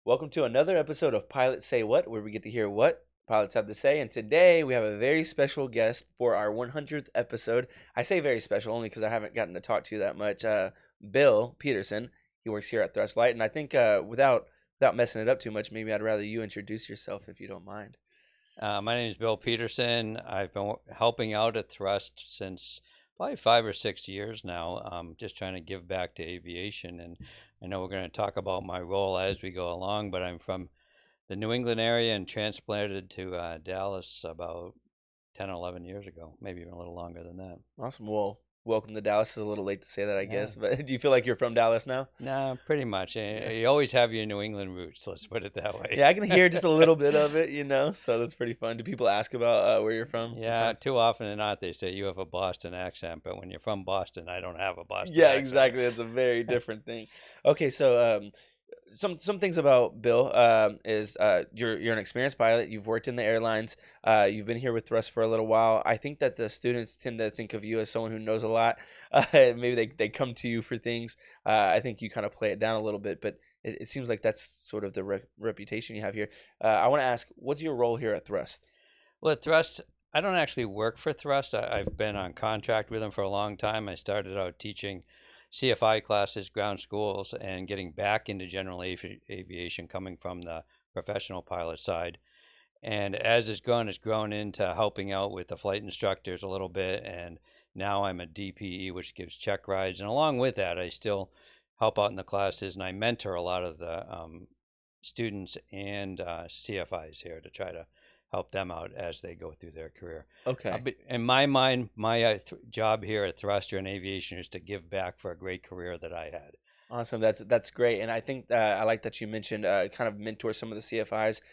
Welcome to another episode of Pilots Say What, where we get to hear what pilots have to say. And today we have a very special guest for our 100th episode. I say very special only because I haven't gotten to talk to you that much. Bill Peterson, he works here at Thrust Light. And I think without messing it up too much, maybe I'd rather you introduce yourself if you don't mind. My name is Bill Peterson. I've been helping out at Thrust since probably 5 or 6 years now, just trying to give back to aviation. And I know we're going to talk about my role as we go along, but I'm from the New England area and transplanted to Dallas about 10 or 11 years ago, maybe even a little longer than that. Awesome. Well, welcome to Dallas. It's a little late to say that, I Yeah. guess. But do you feel like you're from Dallas now? No, pretty much. Yeah. You always have your New England roots, let's put it that way. Yeah, I can hear just a little bit of it. So that's pretty fun. Do people ask about where you're from Yeah, sometimes? too often than not, they say you have a Boston accent, but when you're from Boston, I don't have a Boston Yeah, accent. exactly. It's a very different thing. Okay, so some things about Bill is you're an experienced pilot. You've worked in the airlines. You've been here with Thrust for a little while. I think that the students tend to think of you as someone who knows a lot. Maybe they come to you for things. I think you kind of play it down a little bit, but it seems like that's sort of the reputation you have here. I want to ask, what's your role here at Thrust? Well, at Thrust, I don't actually work for Thrust. I've been on contract with them for a long time. I started out teaching CFI classes, ground schools, and getting back into general aviation coming from the professional pilot side. And as it's grown into helping out with the flight instructors a little bit. And now I'm a DPE, which gives check rides. And along with that, I still help out in the classes and I mentor a lot of the students and CFIs here to try to help them out as they go through their career. Okay. In my mind, my job here at Thruster in Aviation is to give back for a great career that I had. Awesome. That's great. And I think I like that you mentioned kind of mentor some of the CFIs.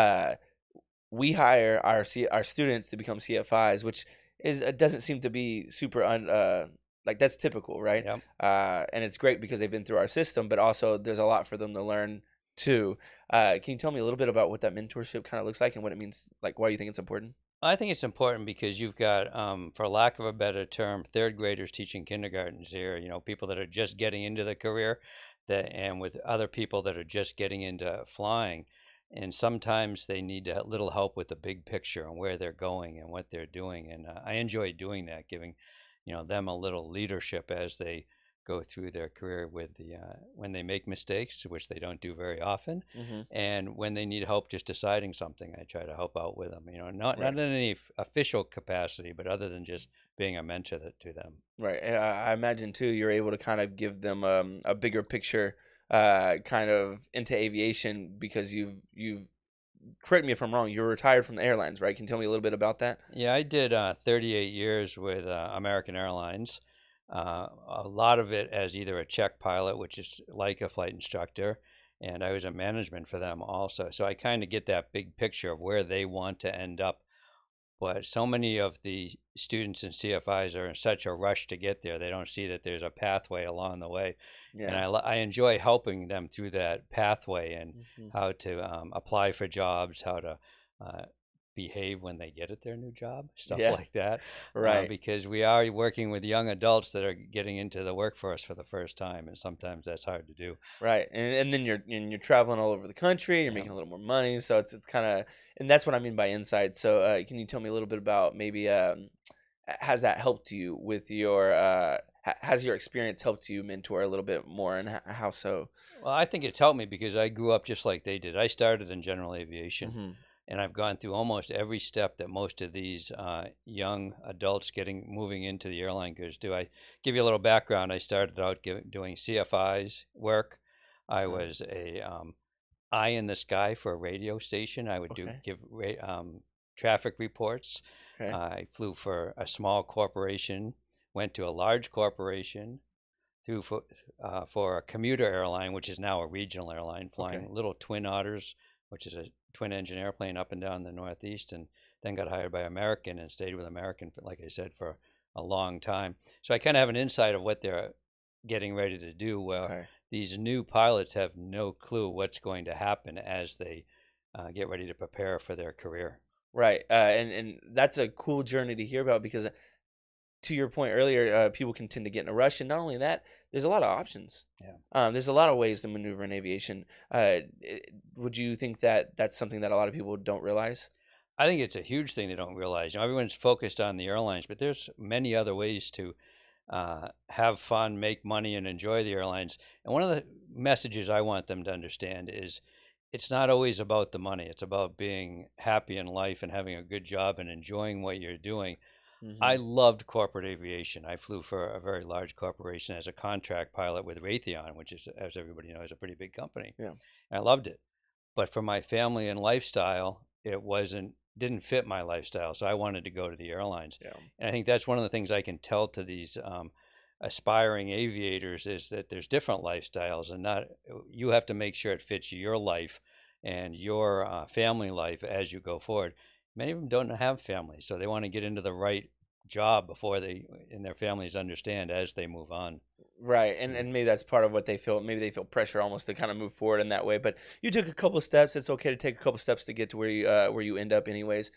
We hire our students to become CFIs, which is doesn't seem to be super like that's typical, right? Yep. And it's great because they've been through our system, but also there's a lot for them to learn too. Can you tell me a little bit about what that mentorship kind of looks like and what it means, like why you think it's important? I think it's important because you've got, for lack of a better term, third graders teaching kindergartens here. You know, people that are just getting into the career, and with other people that are just getting into flying, and sometimes they need a little help with the big picture and where they're going and what they're doing. And I enjoy doing that, giving, them a little leadership as they go through their career with the when they make mistakes, which they don't do very often, Hmm. and when they need help just deciding something, I try to help out with them. Not Right. in any official capacity, but other than just being a mentor to them. Right. And I imagine too, you're able to kind of give them a bigger picture, kind of into aviation because you've correct me if I'm wrong. You're retired from the airlines, right? Can you tell me a little bit about that? Yeah, I did 38 years with American Airlines. A lot of it as either a check pilot, which is like a flight instructor, and I was in management for them also. So I kind of get that big picture of where they want to end up. But so many of the students and CFIs are in such a rush to get there, they don't see that there's a pathway along the way. And Yeah. I enjoy helping them through that pathway and Hmm. how to apply for jobs, how to uh, behave when they get at their new job, stuff Yeah. like that. Right. Because we are working with young adults that are getting into the workforce for the first time, and sometimes that's hard to do. Right. And then you're traveling all over the country. You're Yeah. making a little more money, so it's kind of and that's what I mean by insight. So can you tell me a little bit about maybe has that helped you with your has your experience helped you mentor a little bit more and how so? Well, I think it's helped me because I grew up just like they did. I started in general aviation, Hmm. and I've gone through almost every step that most of these young adults getting moving into the airline careers do. I give you a little background. I started out doing CFIs work. I Okay. was a eye in the sky for a radio station. I would Okay. give traffic reports. Okay. I flew for a small corporation, went to a large corporation, through for a commuter airline, which is now a regional airline, Okay. flying little Twin Otters, which is a twin engine airplane up and down the Northeast, and then got hired by American and stayed with American, for, like I said, for a long time. So I kind of have an insight of what they're getting ready to do. Well, Okay. these new pilots have no clue what's going to happen as they get ready to prepare for their career. Right. And that's a cool journey to hear about because to your point earlier, people can tend to get in a rush, and not only that, there's a lot of options. Yeah. There's a lot of ways to maneuver in aviation. Would you think that that's something that a lot of people don't realize? I think it's a huge thing they don't realize. Everyone's focused on the airlines, but there's many other ways to have fun, make money, and enjoy the airlines. And one of the messages I want them to understand is it's not always about the money. It's about being happy in life and having a good job and enjoying what you're doing. I Hmm. loved corporate aviation. I flew for a very large corporation as a contract pilot with Raytheon, which is, as everybody knows, a pretty big company. Yeah. I loved it. But for my family and lifestyle, it didn't fit my lifestyle. So I wanted to go to the airlines. Yeah. And I think that's one of the things I can tell to these aspiring aviators is that there's different lifestyles, and not you have to make sure it fits your life and your family life as you go forward. Many of them don't have families, so they want to get into the right job before they and their families understand as they move on. Right, and Mm. and maybe that's part of what they feel. Maybe they feel pressure almost to kind of move forward in that way. But you took a couple steps. It's okay to take a couple steps to get to where you end up, anyways.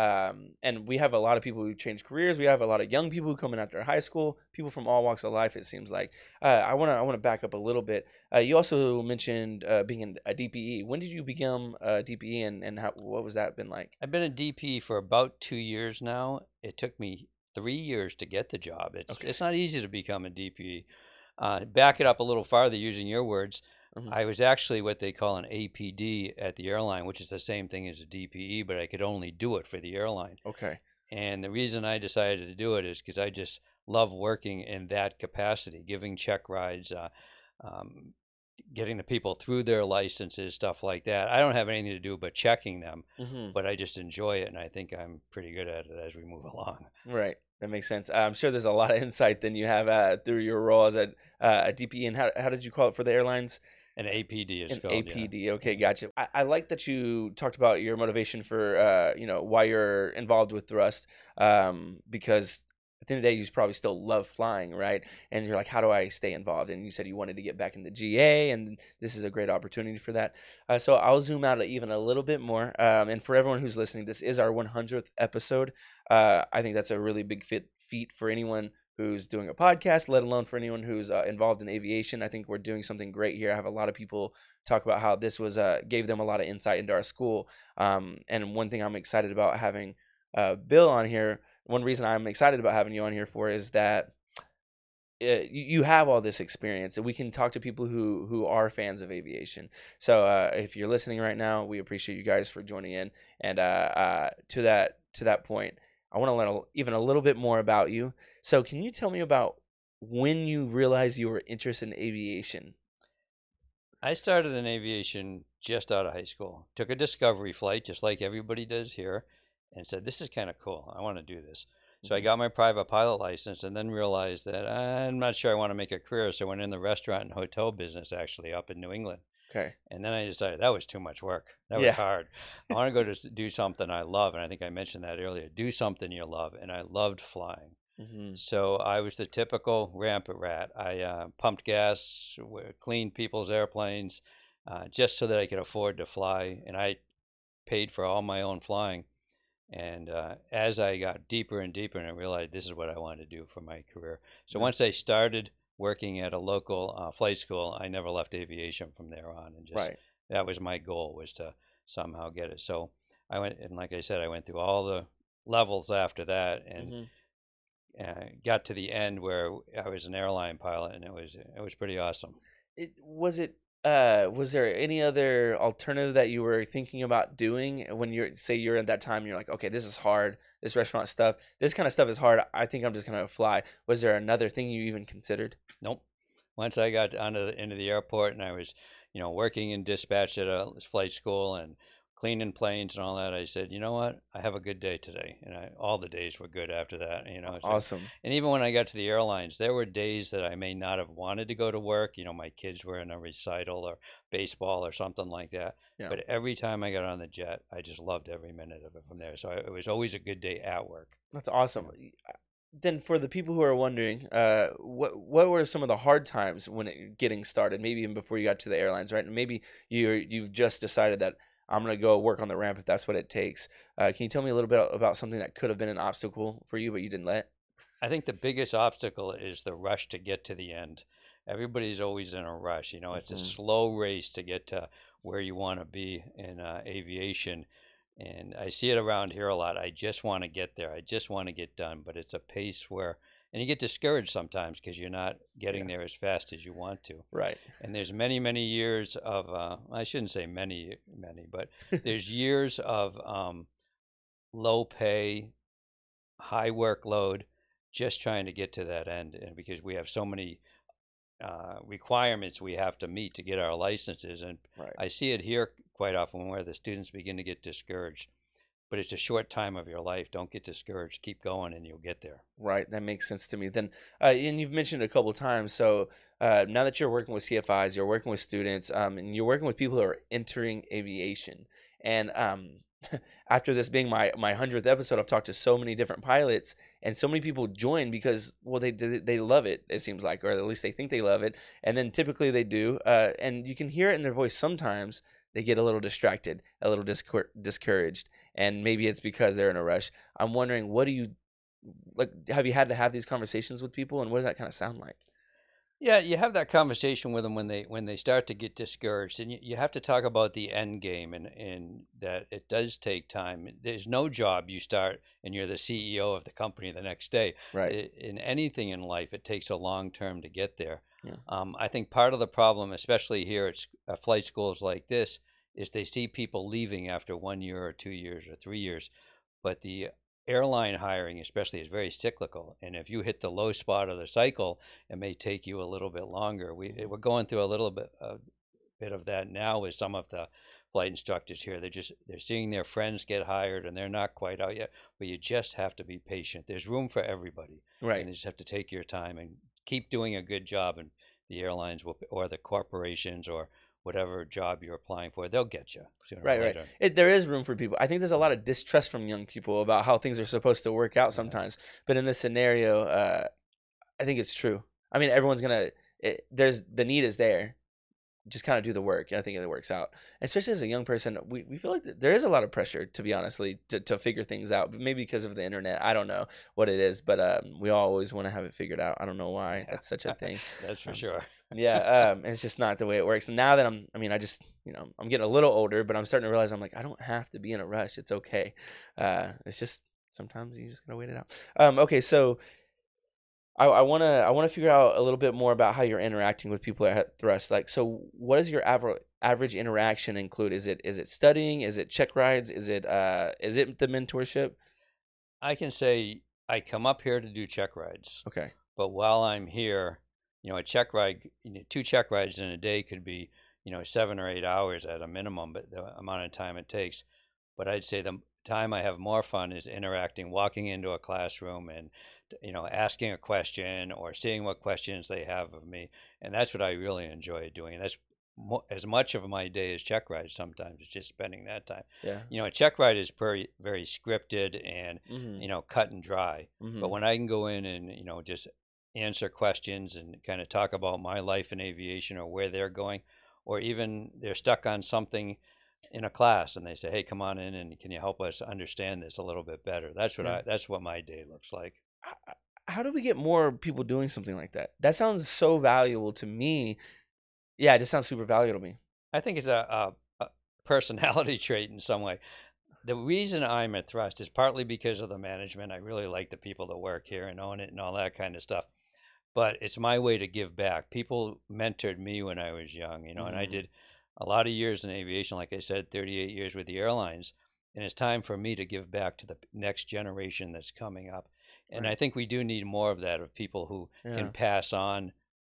And we have a lot of people who change careers. We have a lot of young people who come in after high school. People from all walks of life. It seems like. I wanna back up a little bit. You also mentioned being a DPE. When did you become a DPE, and what was that been like? I've been a DP for about 2 years now. It took me 3 years to get the job. It's Okay. not easy to become a DP. Back it up a little farther using your words. Hmm. I was actually what they call an APD at the airline, which is the same thing as a DPE, but I could only do it for the airline. Okay. And the reason I decided to do it is because I just love working in that capacity, giving check rides, um, getting the people through their licenses, stuff like that. I don't have anything to do but checking them, Hmm. but I just enjoy it, and I think I'm pretty good at it as we move along. Right. That makes sense. I'm sure there's a lot of insight than you have through your role as a DPE. And how did you call it for the airlines? An APD is An called, yeah. APD. Okay, Mhm. gotcha. I like that you talked about your motivation for why you're involved with Thrust. Because at the end of the day, you probably still love flying, right? And you're like, how do I stay involved? And you said you wanted to get back into GA, and this is a great opportunity for that. So I'll zoom out even a little bit more. And for everyone who's listening, this is our 100th episode. I think that's a really big feat for anyone who's doing a podcast, let alone for anyone who's involved in aviation. I think we're doing something great here. I have a lot of people talk about how this was gave them a lot of insight into our school. And one thing I'm excited about having Bill on here. One reason I'm excited about having you on here for is that you have all this experience, and we can talk to people who are fans of aviation. So if you're listening right now, we appreciate you guys for joining in. And to that point, I want to learn even a little bit more about you. So can you tell me about when you realized you were interested in aviation? I started in aviation just out of high school. Took a discovery flight, just like everybody does here, and said, "This is kind of cool. I want to do this." So I Hmm. got my private pilot license, and then realized that I'm not sure I want to make a career. So I went in the restaurant and hotel business, actually up in New England. Okay. And then I decided that was too much work. That was Yeah. hard. I want to go to do something I love, and I think I mentioned that earlier. Do something you love, and I loved flying. Hmm. So I was the typical rampant rat. I pumped gas, cleaned people's airplanes, just so that I could afford to fly, and I paid for all my own flying. And as I got deeper and deeper, and I realized this is what I wanted to do for my career. So once I started working at a local flight school, I never left aviation from there on, and just Right. that was my goal, was to somehow get it. So I went, and like I said, I went through all the levels after that, and Hmm. got to the end where I was an airline pilot, and it was pretty awesome. Was there any other alternative that you were thinking about doing when you're at that time and you're like, okay, this is hard, this restaurant stuff, this kind of stuff is hard, I think I'm just gonna fly. Was there another thing you even considered? Nope. Once I got into the airport, and I was, working in dispatch at a flight school and cleaning planes and all that, I said, you know what? I have a good day today, and all the days were good after that. So, Awesome. and even when I got to the airlines, there were days that I may not have wanted to go to work. My kids were in a recital or baseball or something like that. Yeah. But every time I got on the jet, I just loved every minute of it from there. So it was always a good day at work. That's awesome. Yeah. Then for the people who are wondering, what were some of the hard times when getting started? Maybe even before you got to the airlines, right? And maybe you've just decided that I'm gonna go work on the ramp if that's what it takes. Can you tell me a little bit about something that could have been an obstacle for you, but you didn't let? I think the biggest obstacle is the rush to get to the end. Everybody's always in a rush. You know, it's a Hmm. slow race to get to where you want to be in aviation. And I see it around here a lot. I just want to get there. I just want to get done. But it's a pace where, and you get discouraged sometimes because you're not getting Yeah. there as fast as you want to. Right. And there's many, many years of, I shouldn't say many, many, but there's years of low pay, high workload, just trying to get to that end. And because we have so many requirements we have to meet to get our licenses, and Right. I see it here quite often where the students begin to get discouraged. But it's a short time of your life. Don't get discouraged. Keep going, and you'll get there. Right, that makes sense to me. Then, and you've mentioned it a couple times. So now that you're working with CFIs, you're working with students, and you're working with people who are entering aviation. And after this being my 100th episode, I've talked to so many different pilots, and so many people join because, well, they love it. It seems like, or at least they think they love it, and then typically they do. And you can hear it in their voice sometimes. They get a little distracted, a little discouraged, and maybe it's because they're in a rush. I'm wondering, what do you like, have you had to have these conversations with people, and what does that kind of sound like? Yeah, you have that conversation with them when they start to get discouraged, and you have to talk about the end game, and that it does take time. There's no job you start and you're the CEO of the company the next day. Right. In anything in life, it takes a long term to get there. Yeah. I think part of the problem, especially here at flight schools like this, is they see people leaving after 1 year or 2 years or 3 years, but the airline hiring especially is very cyclical, and if you hit the low spot of the cycle, it may take you a little bit longer. We're going through a little bit of that now with some of the flight instructors here. They're seeing their friends get hired and they're not quite out yet. But you just have to be patient. There's room for everybody, Right. and you just have to take your time and keep doing a good job. And the airlines will, or the corporations, or whatever job you're applying for, they'll get you sooner or Right, right. later. There is room for people. I think there's a lot of distrust from young people about how things are supposed to work out Yeah. sometimes. But in this scenario, I think it's true. I mean, everyone's gonna. There's the need is there. Just kind of do the work, and I think it works out. Especially as a young person, we feel like there is a lot of pressure, to be honestly, to figure things out. But maybe because of the internet, I don't know what it is. But we all always want to have it figured out. I don't know why that's such a thing. That's for Um, sure. yeah, it's just not the way it works. And now that I mean, I just, I'm getting a little older, but I'm starting to realize I'm like, I don't have to be in a rush. It's okay. It's just sometimes you just gotta wait it out. Okay, so I wanna figure out a little bit more about how you're interacting with people at Thrust. Like, so what does your average interaction include? Is it studying? Is it check rides? Is it the mentorship? I can say I come up here to do check rides, Okay. but while I'm here, a check ride, two check rides in a day could be, 7 or 8 hours at a minimum, but the amount of time it takes. But I'd say the time I have more fun is interacting, walking into a classroom and, asking a question or seeing what questions they have of me. And that's what I really enjoy doing. That's as much of my day as check rides sometimes. It's just spending that time. Yeah. A check ride is very scripted and, Mhm. cut and dry. But Mhm. when I can go in and, just answer questions and kind of talk about my life in aviation or where they're going, or even they're stuck on something in a class and they say, "Hey, come on in and can you help us understand this a little bit better?" Yeah. That's what my day looks like. h- how do we get more people doing something like that? That sounds so valuable to me. Yeah, it just sounds super valuable to me. I think it's a personality trait in some way. The reason I'm at Thrust is partly because of the management. I really like the people that work here and own it and all that kind of stuff. But it's my way to give back. People mentored me when I was young, and I Mhm. did a lot of years in aviation, like I said, 38 years with the airlines. And it's time for me to give back to the next generation that's coming up. And Right. I think we do need more of that, of people who can Yeah. pass on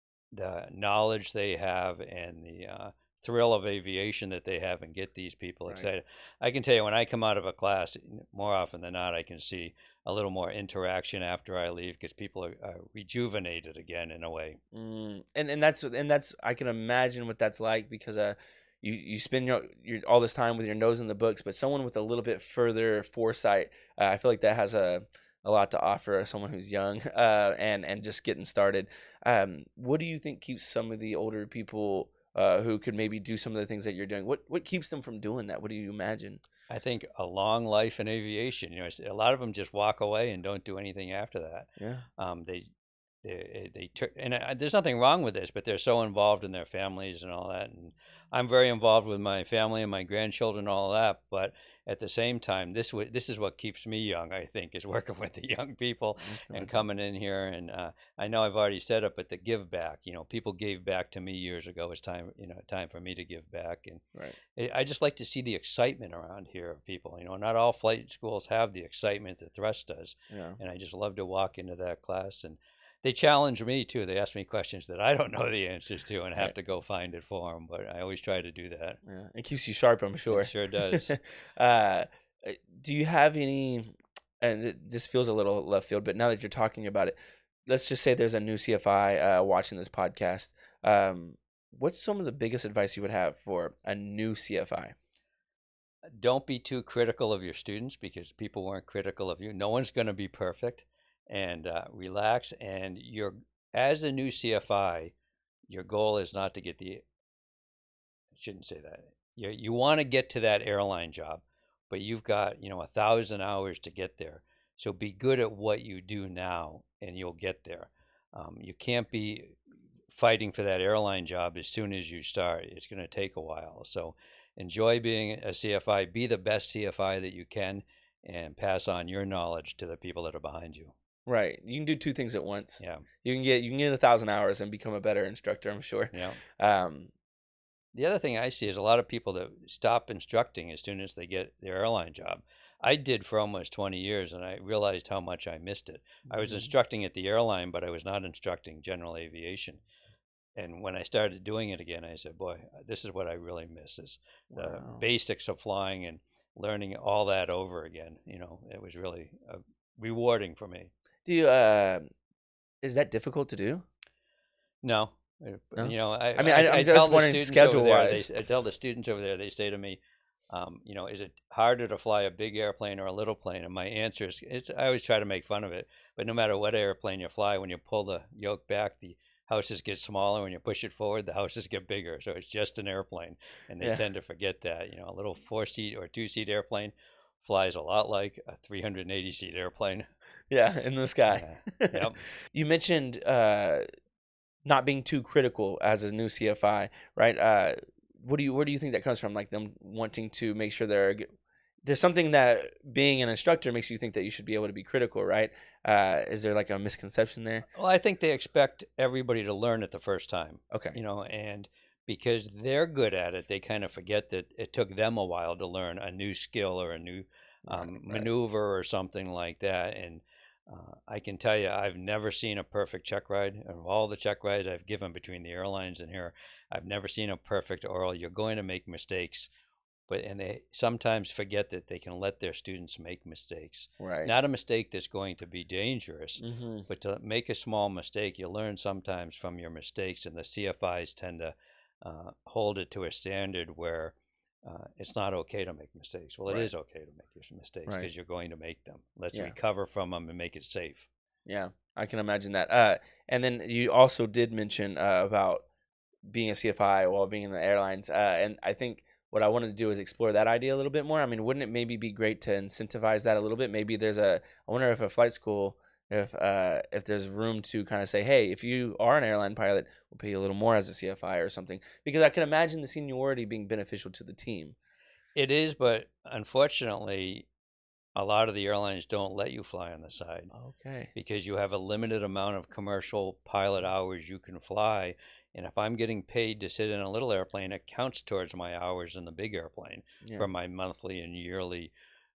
the knowledge they have and the thrill of aviation that they have and get these people Right. excited. I can tell you when I come out of a class, more often than not, I can see a little more interaction after I leave because people are rejuvenated again in a way. And that's I can imagine what that's like because you spend your all this time with your nose in the books, but someone with a little bit further foresight, I feel like that has a lot to offer someone who's young and just getting started. What do you think keeps some of the older people who could maybe do some of the things that you're doing? What keeps them from doing that? What do you imagine? I think a long life in aviation. A lot of them just walk away and don't do anything after that. Yeah. And there's nothing wrong with this, but they're so involved in their families and all that. And I'm very involved with my family and my grandchildren, and all that. But at the same time, this is what keeps me young. I think is working with the young people and coming in here. And I know I've already said it, but the give back. People gave back to me years ago. It's time, time for me to give back. And Right. I just like to see the excitement around here of people. Not all flight schools have the excitement that Thrust does. Yeah. And I just love to walk into that class. And they challenge me too. They ask me questions that I don't know the answers to and have to go find it for them. But I always try to do that. Yeah. It keeps you sharp, I'm sure. It sure does. Do you have any? And this feels a little left field, but now that you're talking about it, let's just say there's a new CFI watching this podcast. What's some of the biggest advice you would have for a new CFI? Don't be too critical of your students because people weren't critical of you. No one's going to be perfect. And relax. And as a new CFI, your goal is not to get I shouldn't say that. You want to get to that airline job, but you've got 1,000 hours to get there. So be good at what you do now, and you'll get there. You can't be fighting for that airline job as soon as you start. It's going to take a while. So enjoy being a CFI. Be the best CFI that you can, and pass on your knowledge to the people that are behind you. Right. You can do two things at once. Yeah. You can get 1,000 hours and become a better instructor, I'm sure. Yeah. The other thing I see is a lot of people that stop instructing as soon as they get their airline job. I did for almost 20 years, and I realized how much I missed it. I was instructing at the airline, but I was not instructing general aviation. And when I started doing it again, I said, boy, this is what I really miss, is the basics of flying and learning all that over again. It was really rewarding for me. Do you is that difficult to do? No. No? I just wondering schedule-wise. I tell the students over there, they say to me, is it harder to fly a big airplane or a little plane? And my answer is, I always try to make fun of it, but no matter what airplane you fly, when you pull the yoke back, the houses get smaller. When you push it forward, the houses get bigger. So it's just an airplane, and they tend to forget that. A little 4-seat or 2-seat airplane flies a lot like a 380-seat airplane. Yeah, in the sky. Yep. You mentioned not being too critical as a new CFI, right? Where do you think that comes from? Like them wanting to make sure there's something that being an instructor makes you think that you should be able to be critical, right? Is there like a misconception there? Well, I think they expect everybody to learn it the first time. Okay. And because they're good at it, they kind of forget that it took them a while to learn a new skill or a new maneuver or something like that. And I can tell you, I've never seen a perfect check ride. Of all the check rides I've given between the airlines and here, I've never seen a perfect oral. You're going to make mistakes, and they sometimes forget that they can let their students make mistakes. Right. Not a mistake that's going to be dangerous, but to make a small mistake, you learn sometimes from your mistakes, and the CFIs tend to hold it to a standard where it's not okay to make mistakes. Well, it is okay to make your mistakes because you're going to make them. Let's recover from them and make it safe. Yeah, I can imagine that. And then you also did mention about being a CFI while being in the airlines. And I think what I wanted to do is explore that idea a little bit more. I mean, wouldn't it maybe be great to incentivize that a little bit? Maybe I wonder if a flight school, if there's room to kind of say, hey, if you are an airline pilot, we'll pay you a little more as a CFI or something. Because I can imagine the seniority being beneficial to the team. It is, but unfortunately, a lot of the airlines don't let you fly on the side. Okay. Because you have a limited amount of commercial pilot hours you can fly. And if I'm getting paid to sit in a little airplane, it counts towards my hours in the big airplane for my monthly and yearly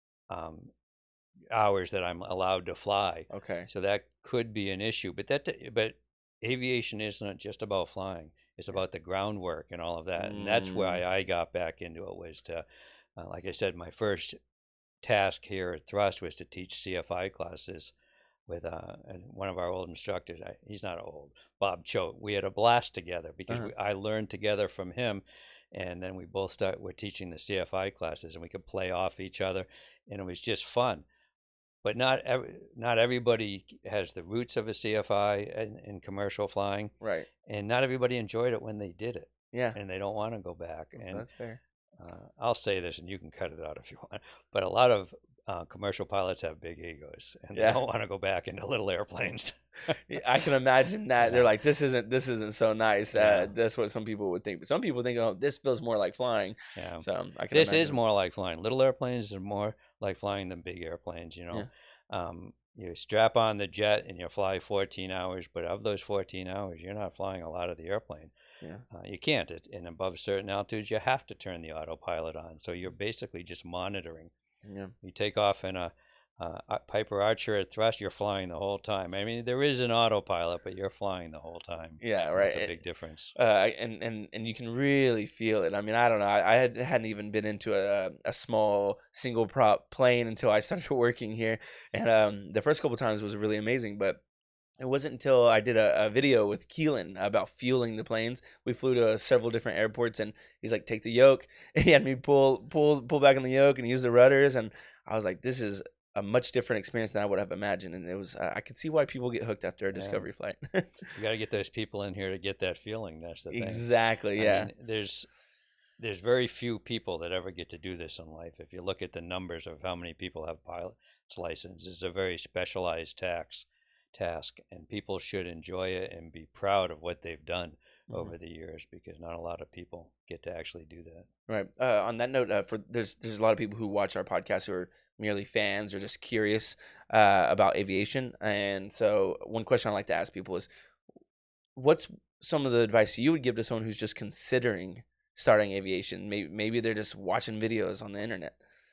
hours that I'm allowed to fly. Okay. So that could be an issue. But aviation isn't just about flying. It's about the groundwork and all of that. And that's why I got back into it, was to, like I said, my first task here at Thrust was to teach CFI classes with one of our old instructors. He's not old, Bob Choate. We had a blast together because I learned together from him, and then we both were teaching the CFI classes, and we could play off each other, and it was just fun. But not everybody has the roots of a CFI in commercial flying, right? And not everybody enjoyed it when they did it, yeah, and they don't want to go back. And that's fair. I'll say this, and you can cut it out if you want, but a lot of commercial pilots have big egos, and they Yeah. don't want to go back into little airplanes. Yeah, I can imagine that. They're Yeah. like, this isn't so nice. Yeah. That's what some people would think. But some people think, oh, this feels more like flying. Yeah. So I can This is imagine. more like flying. Little airplanes are more like flying than big airplanes, you Yeah. know. You strap on the jet and you fly 14 hours, but of those 14 hours, you're not flying a lot of the airplane. Yeah. You can't. And above certain altitudes, you have to turn the autopilot on. So you're basically just monitoring. Yeah. You take off in a Piper Archer at thrust, you're flying the whole time. I mean, there is an autopilot, but you're flying the whole time. Yeah. That's a Right. big difference. And you can really feel it. I mean, I don't know. I hadn't even been into a small single prop plane until I started working here, and the first couple times was really amazing. But it wasn't until I did a video with Keelan about fueling the planes. We flew to several different airports, and he's like, "Take the yoke." He had me pull back on the yoke and use the rudders, and I was like, "This is a much different experience than I would have imagined." And it was I could see why people get hooked after a Yeah. discovery flight. You got to get those people in here to get that feeling. That's the thing. Exactly. I Yeah. mean, there's very few people that ever get to do this in life. If you look at the numbers of how many people have pilot's license, it's a very specialized task, and people should enjoy it and be proud of what they've done Mhm. over the years, because not a lot of people get to actually do that. Right. On that note, there's a lot of people who watch our podcast who are merely fans or just curious about aviation, and so one question I like to ask people is, what's some of the advice you would give to someone who's just considering starting aviation? Maybe they're just watching videos on the internet.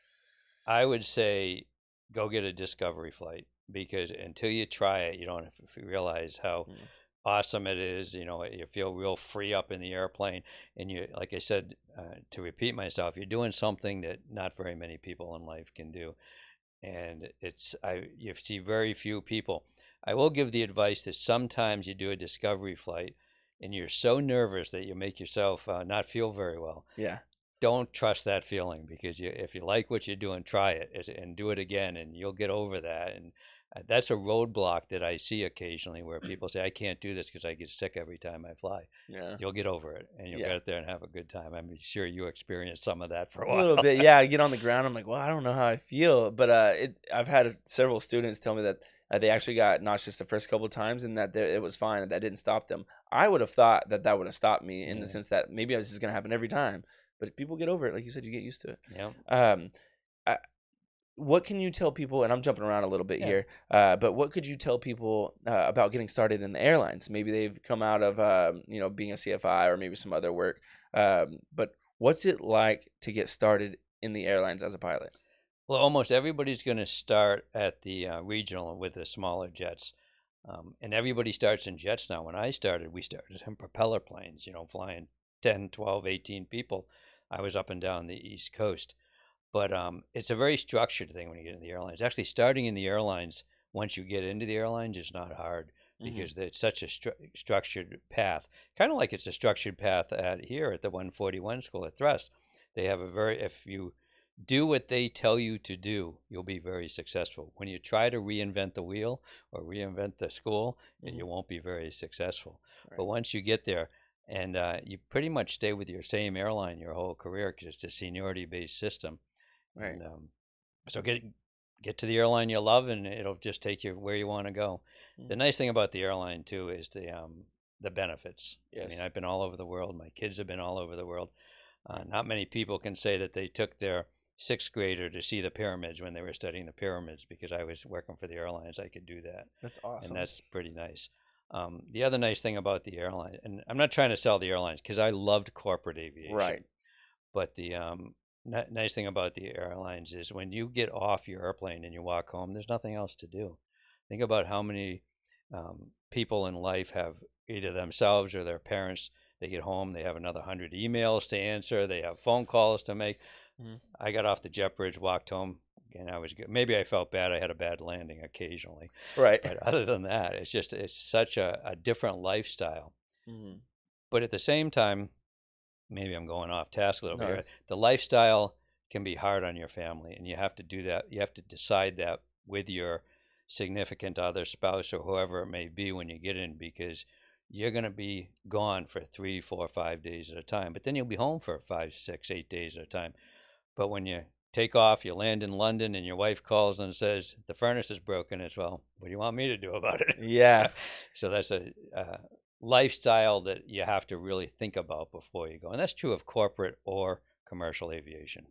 I would say go get a discovery flight, because until you try it, you don't realize how Mm. awesome it is. You know, you feel real free up in the airplane, and you, like I said, to repeat myself, you're doing something that not very many people in life can do, and you see very few people. I will give the advice that sometimes you do a discovery flight, and you're so nervous that you make yourself not feel very well. Yeah. Don't trust that feeling, because if you like what you're doing, try it and do it again, and you'll get over that. And that's a roadblock that I see occasionally, where people say, I can't do this because I get sick every time I fly. Yeah. You'll get over it, and you'll Yeah. get out there and have a good time. I'm sure you experienced some of that for a A little while. bit, yeah. I get on the ground. I'm like, well, I don't know how I feel, but I've had several students tell me that they actually got nauseous the first couple of times, and that it was fine, and that didn't stop them. I would have thought that would have stopped me in the Yeah. sense that maybe this is going to happen every time, but if people get over it, like you said, you get used to it. Yeah. I, what can you tell people? And I'm jumping around a little bit Yeah. here, but what could you tell people about getting started in the airlines? Maybe they've come out of being a CFI or maybe some other work, but what's it like to get started in the airlines as a pilot? Well, almost everybody's going to start at the regional with the smaller jets. And everybody starts in jets now. When I started, we started in propeller planes, flying 10, 12, 18 people. I was up and down the East Coast. But it's a very structured thing when you get into the airlines. Actually, starting in the airlines, once you get into the airlines, is not hard, because it's such a structured path. Kind of like it's a structured path here at the 141 School at Thrust. They have if you do what they tell you to do, you'll be very successful. When you try to reinvent the wheel or reinvent the school, you won't be very successful. Right. But once you get there, and you pretty much stay with your same airline your whole career, because it's a seniority-based system. Right. And so get to the airline you love, and it'll just take you where you want to go. The nice thing about the airline too is the benefits. Yes. I mean, I've been all over the world. My kids have been all over the world. Not many people can say that they took their sixth grader to see the pyramids when they were studying the pyramids, because I was working for the airlines. I could do that. That's awesome. And that's pretty nice. The other nice thing about the airline, and I'm not trying to sell the airlines, because I loved corporate aviation. Right. But the nice thing about the airlines is when you get off your airplane and you walk home, there's nothing else to do. Think about how many people in life have either themselves or their parents. They get home, they have another 100 emails to answer, they have phone calls to make. I got off the jet bridge, walked home, and I was good. Maybe I felt bad. I had a bad landing occasionally. Right. But other than that, it's such a different lifestyle. But at the same time, maybe I'm going off task a little bit here. The lifestyle can be hard on your family, and you have to do that. You have to decide that with your significant other, spouse, or whoever it may be when you get in, because you're going to be gone for 3, 4, 5 days at a time, but then you'll be home for 5, 6, 8 days at a time. But when you take off, you land in London, and your wife calls and says the furnace is broken. It's, well, what do you want me to do about it? Yeah. So that's a lifestyle that you have to really think about before you go, and that's true of corporate or commercial aviation.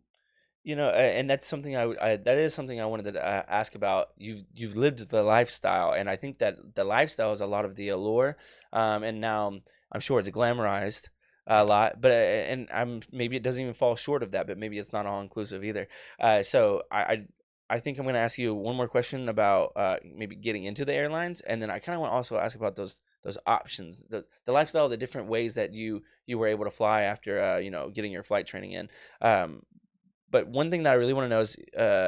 And that's something that is something I wanted to ask about. You've lived the lifestyle, and I think that the lifestyle is a lot of the allure. And now I'm sure it's glamorized a lot, but and maybe it doesn't even fall short of that, but maybe it's not all inclusive either. So I think I'm going to ask you one more question about maybe getting into the airlines, and then I kind of want to also ask about those options, the lifestyle, the different ways that you were able to fly after getting your flight training in. But one thing that I really want to know is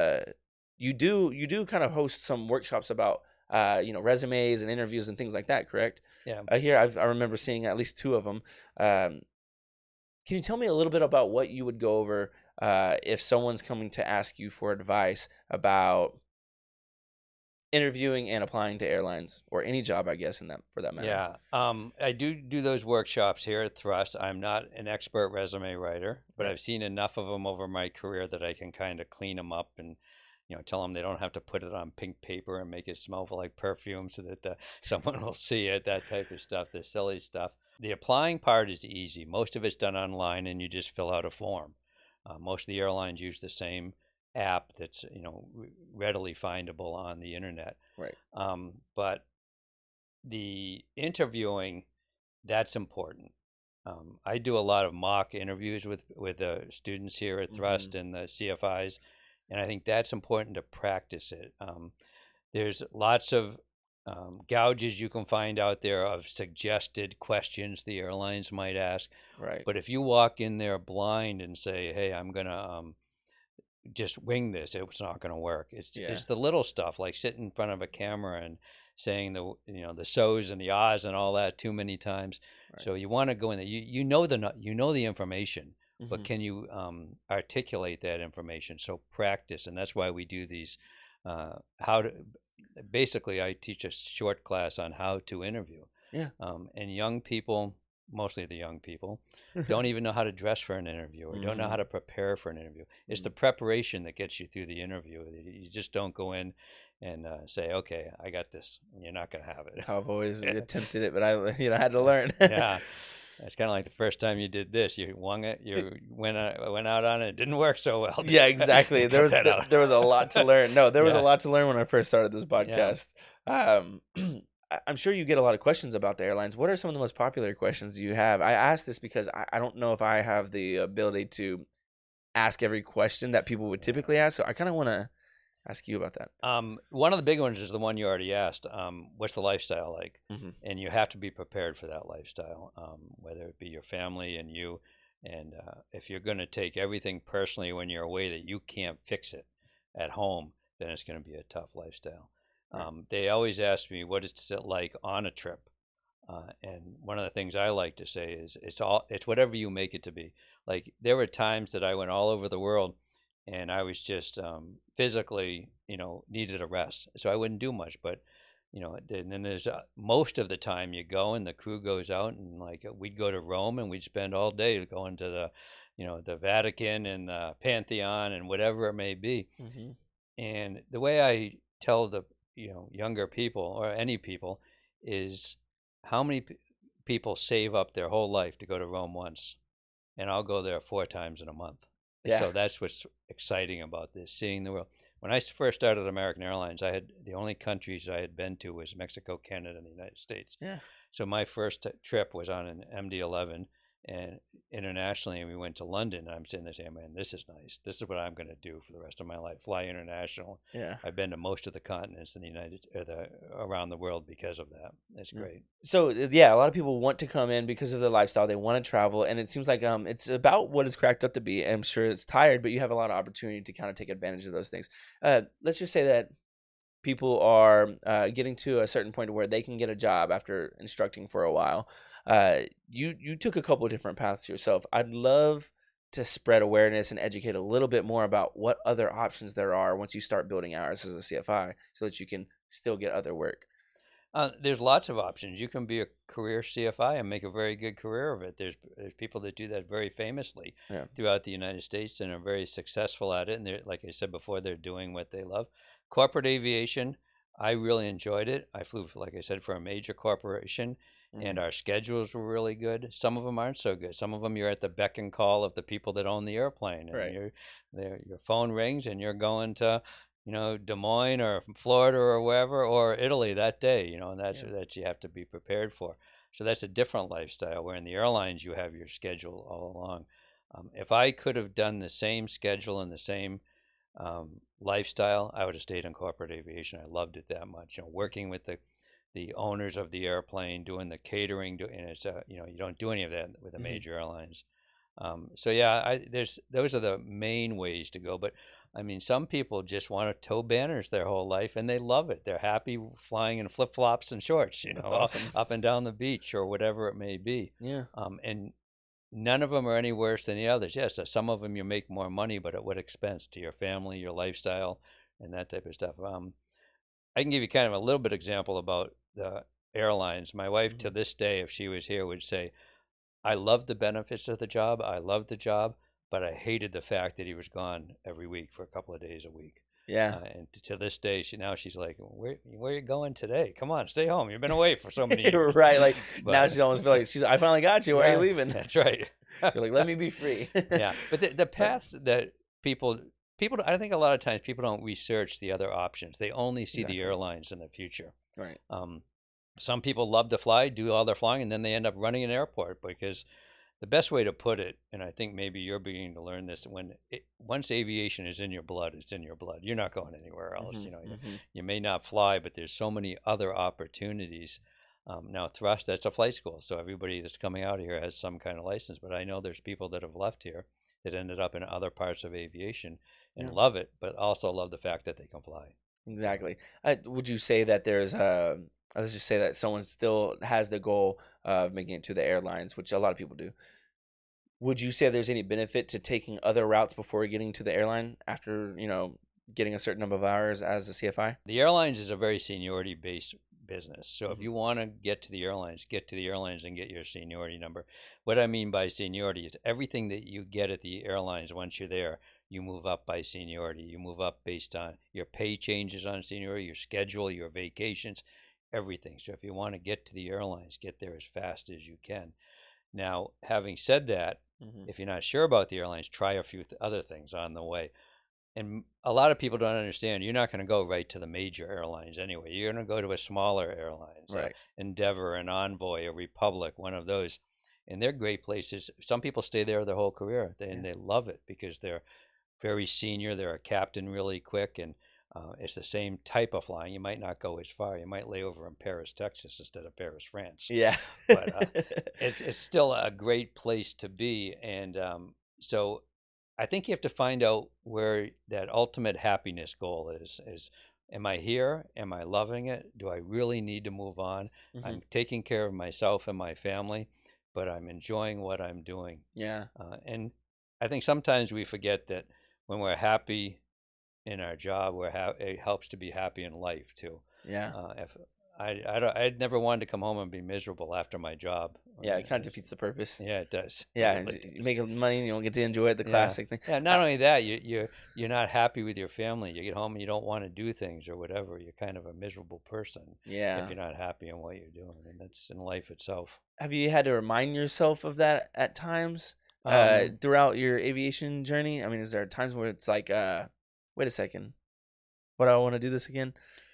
you do kind of host some workshops about resumes and interviews and things like that, correct? Yeah. I remember seeing at least 2 of them. Can you tell me a little bit about what you would go over if someone's coming to ask you for advice about interviewing and applying to airlines or any job, I guess, for that matter? Yeah, I do those workshops here at Thrust. I'm not an expert resume writer, but I've seen enough of them over my career that I can kind of clean them up and tell them they don't have to put it on pink paper and make it smell like perfume so that someone will see it. That type of stuff, the silly stuff. The applying part is easy. Most of it's done online, and you just fill out a form. Most of the airlines use the same app that's readily findable on the internet. Right. But the interviewing, that's important. I do a lot of mock interviews with students here at Thrust and the CFIs, and I think that's important to practice it. There's lots of gouges you can find out there of suggested questions the airlines might ask. Right. But if you walk in there blind and say, hey, I'm going to just wing this, it's not going to work. It's the little stuff, like sitting in front of a camera and saying the so's and the ahs and all that too many times. Right. So you want to go in there. You know the information, but can you articulate that information? So practice, and that's why we do these. Basically, I teach a short class on how to interview. Yeah. And young people, mostly the young people, don't even know how to dress for an interview or don't know how to prepare for an interview. It's the preparation that gets you through the interview. You just don't go in and say, okay, I got this. You're not going to have it. I've always attempted it, but I had to learn. Yeah. It's kind of like the first time you did this. You won it. You went out on it. It didn't work so well. Yeah, exactly. There was a lot to learn. No, there was a lot to learn when I first started this podcast. Yeah. I'm sure you get a lot of questions about the airlines. What are some of the most popular questions you have? I ask this because I don't know if I have the ability to ask every question that people would typically ask. So I kind of want to ask you about that. One of the big ones is the one you already asked. What's the lifestyle like? And you have to be prepared for that lifestyle, whether it be your family and you. And if you're going to take everything personally when you're away that you can't fix it at home, then it's going to be a tough lifestyle. They always ask me, what is it like on a trip? And one of the things I like to say is it's whatever you make it to be. Like, there were times that I went all over the world and I was just physically, needed a rest. So I wouldn't do much. But, and then there's most of the time you go and the crew goes out, and we'd go to Rome and we'd spend all day going to the Vatican and the Pantheon and whatever it may be. And the way I tell the younger people or any people is how many people save up their whole life to go to Rome once, and I'll go there 4 times in a month. Yeah. So that's what's exciting about this, seeing the world. When I first started at American Airlines, the only countries I had been to was Mexico, Canada, and the United States. Yeah. So my first trip was on an MD-11, and internationally, we went to London. And I'm sitting there saying, man, this is nice. This is what I'm going to do for the rest of my life, fly international. Yeah. I've been to most of the continents in around the world because of that. It's great. So, yeah, a lot of people want to come in because of their lifestyle. They want to travel, and it seems like it's about what it's cracked up to be. I'm sure it's tired, but you have a lot of opportunity to kind of take advantage of those things. Let's just say that people are getting to a certain point where they can get a job after instructing for a while. You took a couple of different paths yourself. I'd love to spread awareness and educate a little bit more about what other options there are once you start building hours as a CFI, so that you can still get other work. There's lots of options. You can be a career CFI and make a very good career of it. There's people that do that very famously Yeah. throughout the United States and are very successful at it. And they're, like I said before, they're doing what they love. Corporate aviation, I really enjoyed it. I flew, like I said, for a major corporation, and Mhm. our schedules were really good. Some of them aren't so good. Some of them you're at the beck and call of the people that own the airplane, and Right. you're there. Your phone rings, and you're going to Des Moines or Florida or wherever, or Italy that day, and Yeah. that you have to be prepared for. So that's a different lifestyle, where in the airlines you have your schedule all along. If I could have done the same schedule and the same lifestyle, I would have stayed in corporate aviation. I loved it that much. Working with the owners of the airplane, doing the catering, and it's you don't do any of that with the Mhm. major airlines. So yeah, those are the main ways to go. But I mean, some people just want to tow banners their whole life, and they love it. They're happy flying in flip flops and shorts, That's awesome. up and down the beach or whatever it may be. Yeah. And none of them are any worse than the others. Yes, some of them you make more money, but at what expense to your family, your lifestyle, and that type of stuff. I can give you kind of a little bit example about the airlines. My wife, to Mhm. this day, if she was here, would say, I loved the benefits of the job. I loved the job, but I hated the fact that he was gone every week for a couple of days a week. Yeah. And to this day, she's like, where are you going today? Come on, stay home. You've been away for so many years. Right. Like now But she almost feel like I finally got you. Why are you yeah, leaving? that's right. You're like, let me be free. Yeah, but the But path that people, I think a lot of times people don't research the other options. They only see the exactly. airlines in the future. Right. Um, some people love to fly, do all their flying, and then they end up running an airport because the best way to put it, and I think maybe you're beginning to learn this, once aviation is in your blood, it's in your blood. You're not going anywhere else. Hmm. Hmm. You may not fly, but there's so many other opportunities. Now, Thrust, that's a flight school, so everybody that's coming out of here has some kind of license. But I know there's people that have left here that ended up in other parts of aviation and Yeah. love it, but also love the fact that they can fly. So. Exactly. Would you say that there's let's just say that someone still has the goal of making it to the airlines, which a lot of people do. Would you say there's any benefit to taking other routes before getting to the airline after, getting a certain number of hours as a CFI? The airlines is a very seniority based business. So if Hmm. you want to get to the airlines, get to the airlines and get your seniority number. What I mean by seniority is everything that you get at the airlines once you're there, you move up by seniority. You move up based on your pay changes on seniority, your schedule, your vacations, everything. So if you want to get to the airlines, get there as fast as you can. Now, having said that, Hmm. if you're not sure about the airlines, try a few other things on the way. And a lot of people don't understand. You're not going to go right to the major airlines anyway. You're going to go to a smaller airlines, Right. Endeavor, an Envoy, a Republic, one of those, and they're great places. Some people stay there their whole career, and Yeah. they love it because they're very senior. They're a captain really quick, and it's the same type of flying. You might not go as far. You might lay over in Paris, Texas, instead of Paris, France. Yeah. But it's still a great place to be, and so I think you have to find out where that ultimate happiness goal is. Am I here? Am I loving it? Do I really need to move on? Hmm. I'm taking care of myself and my family, but I'm enjoying what I'm doing. Yeah. And I think sometimes we forget that when we're happy in our job, it helps to be happy in life too. Yeah. If I'd never wanted to come home and be miserable after my job. Yeah. It kind of defeats the purpose. Yeah, it does. It Yeah. really You does. make money and you don't get to enjoy it. The Yeah. classic thing. Yeah. Uh, Not only that, you're not happy with your family. You get home and you don't want to do things or whatever. You're kind of a miserable person if yeah. you're not happy in what you're doing, and that's in life itself. Have you had to remind yourself of that at times Um, throughout your aviation journey? I mean, is there times where it's like, wait a second, what do I want to do this again?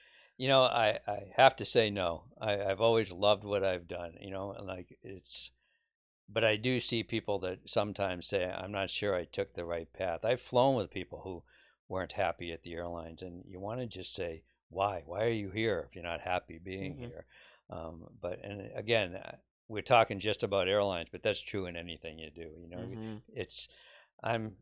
I have to say no. I've always loved what I've done. And like but I do see people that sometimes say, I'm not sure I took the right path. I've flown with people who weren't happy at the airlines, and you want to just say, why? Why are you here if you're not happy being Hmm. here? And again, we're talking just about airlines, but that's true in anything you do. Hmm. It's, I'm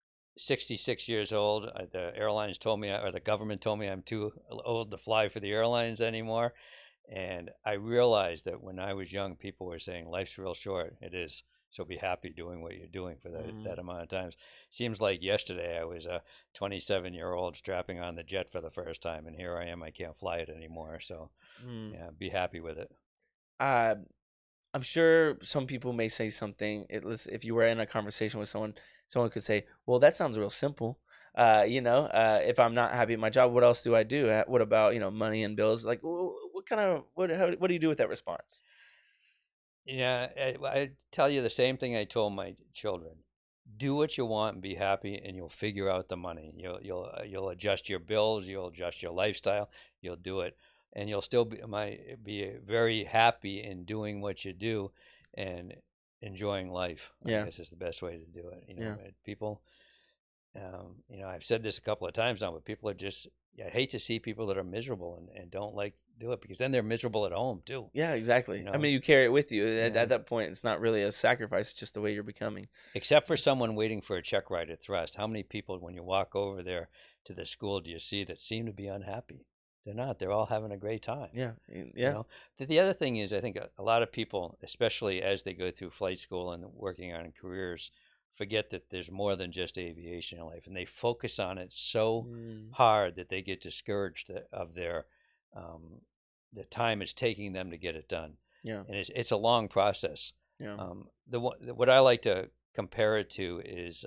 66 years old. The airlines told me, or the government told me I'm too old to fly for the airlines anymore. And I realized that when I was young, people were saying life's real short. It is. So be happy doing what you're doing for that amount of times. Seems like yesterday I was a 27-year-old strapping on the jet for the first time, and here I am. I can't fly it anymore. So Mm. yeah, be happy with it. Uh, I'm sure some people may say something. If you were in a conversation with someone, someone could say, "Well, that sounds real simple." If I'm not happy at my job, what else do I do? What about money and bills? Like, what kind of what do you do with that response? Yeah, I tell you the same thing I told my children. Do what you want and be happy, and you'll figure out the money. You'll adjust your bills, you'll adjust your lifestyle, you'll do it, and you'll still be very happy in doing what you do, and enjoying life. I Yeah, guess is the best way to do it. yeah, People. I've said this a couple of times now, but people are just. I hate to see people that are miserable and don't like do it, because then they're miserable at home too. yeah. Exactly. You I know, mean, you carry it with you. yeah. At that point, it's not really a sacrifice; it's just the way you're becoming. Except for someone waiting for a check ride at Thrust. How many people, when you walk over there to the school, do you see that seem to be unhappy? They're not. They're all having a great time. Yeah, You yeah, know. The other thing is, I think a lot of people, especially as they go through flight school and working on careers, forget that there's more than just aviation in life, and they focus on it so mm, hard that they get discouraged of um, the time it's taking them to get it done. yeah, And it's a long process. yeah, What I like to compare it to is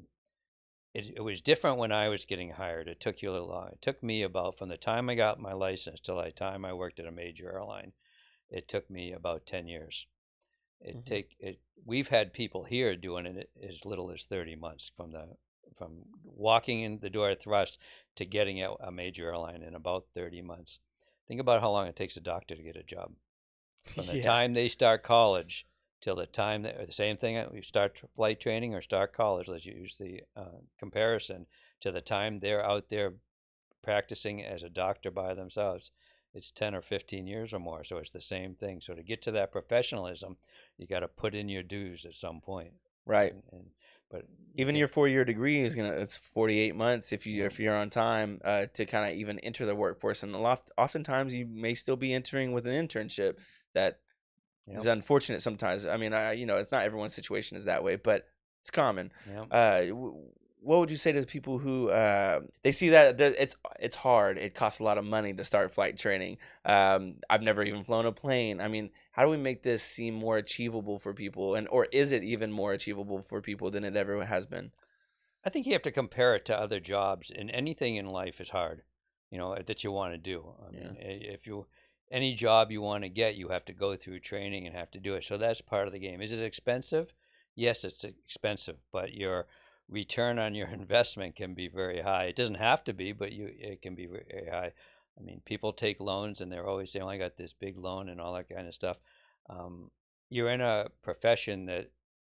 it was different when I was getting hired. It took you a little long. It took me about from the time I got my license till the time I worked at a major airline. It took me about 10 years. hmm We've had people here doing it as little as 30 months from walking in the door at Thrust to getting a major airline in about 30 months. Think about how long it takes a doctor to get a job. From the yeah, time they start college till the time that, or the same thing, we start flight training or start college, let's use the comparison, to the time they're out there practicing as a doctor by themselves. It's 10 or 15 years or more. So it's the same thing. So to get to that professionalism, you got to put in your dues at some point. right. But you Even can, your 4-year degree it's 48 months you know, if you're on time to kind of even enter the workforce, and oftentimes you may still be entering with an internship that you is know, unfortunate sometimes. I mean, it's not everyone's situation is that way, but it's common. you know. What would you say to people who they see that it's hard, it costs a lot of money to start flight training? I've never even flown a plane. I mean, how do we make this seem more achievable for people, and or is it even more achievable for people than it ever has been? I think you have to compare it to other jobs, and anything in life is hard, that you want to do. I Yeah, mean, if you any job you want to get, you have to go through training and have to do it. So that's part of the game. Is it expensive? Yes, it's expensive, but your return on your investment can be very high. It doesn't have to be, but it can be very high. I mean, people take loans and they're always saying, "Oh, I got this big loan," and all that kind of stuff. Um, you're in a profession that,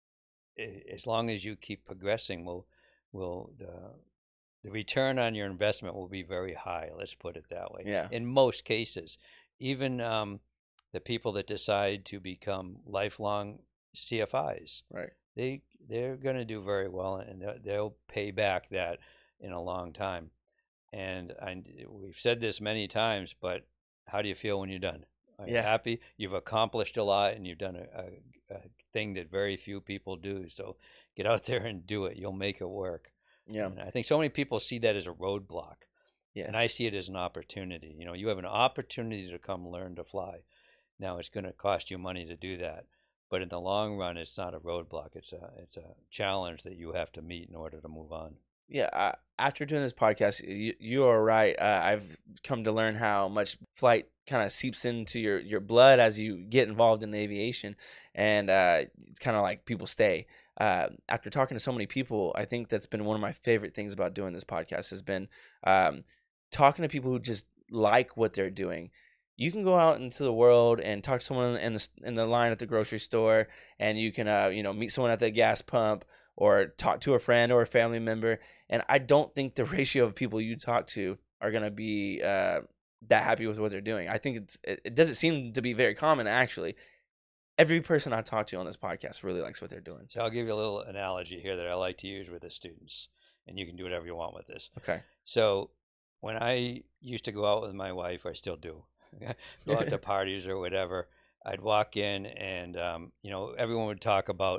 as long as you keep progressing, will the return on your investment will be very high. Let's put it that way. yeah, In most cases, even the people that decide to become lifelong CFIs, right. they're going to do very well, and they'll pay back that in a long time. And we've said this many times, but how do you feel when you're done? Are you Yeah, happy? You've accomplished a lot, and you've done a thing that very few people do. So get out there and do it. You'll make it work. yeah, And I think so many people see that as a roadblock, and I yes. see it as an opportunity. You have an opportunity to come learn to fly. Now it's going to cost you money to do that, but in the long run, it's not a roadblock. It's a challenge that you have to meet in order to move on. Yeah, after doing this podcast, you are right. I've come to learn how much flight kind of seeps into your blood as you get involved in aviation, and it's kind of like people stay. After talking to so many people, I think that's been one of my favorite things about doing this podcast has been um, talking to people who just like what they're doing. You can go out into the world and talk to someone in the line at the grocery store, and you can meet someone at the gas pump or talk to a friend or a family member, and I don't think the ratio of people you talk to are gonna be that happy with what they're doing. I think it doesn't seem to be very common actually. Every person I talk to on this podcast really likes what they're doing. So I'll give you a little analogy here that I like to use with the students, and you can do whatever you want with this. Okay. So when I used to go out with my wife, I still do, go out to parties or whatever, I'd walk in and, everyone would talk about,